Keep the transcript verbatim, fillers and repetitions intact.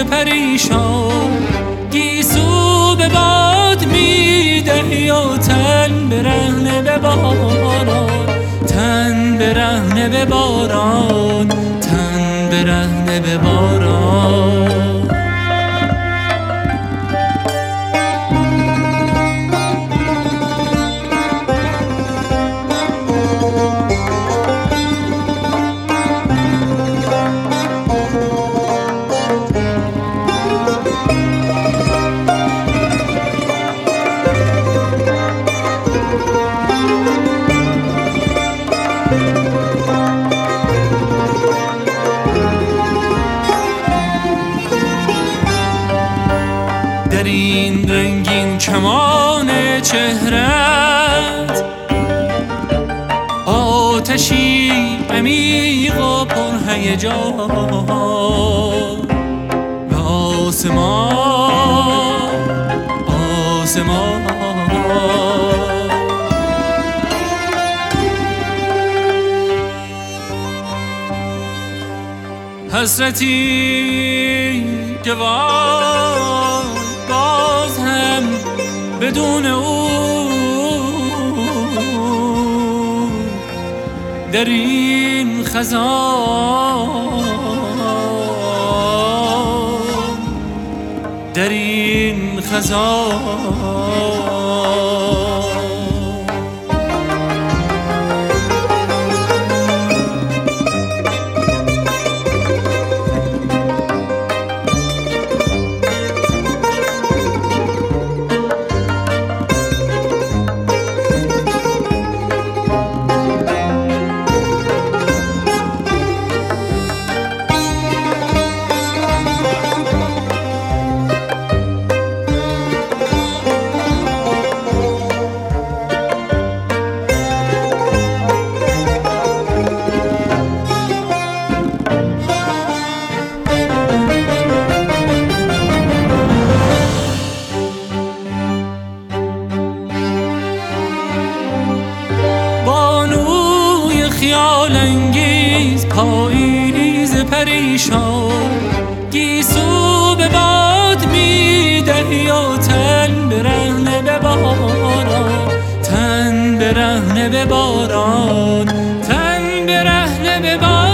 پریشان گیسو به باد میدهی و تن برهنه به باران، تن برهنه به باران، تن برهنه به باران. در این رنگین کمان چهرت آتشی عمیق و پرهیجان به آسمان، آسمان. حسرتی که وای باز هم بدون او در این خزان، در این خزان. خیال انگیز پاییز پریشان گیسو به باد میدهی و تن برهنه به باران، تن برهنه به باران، تن برهنه به باران.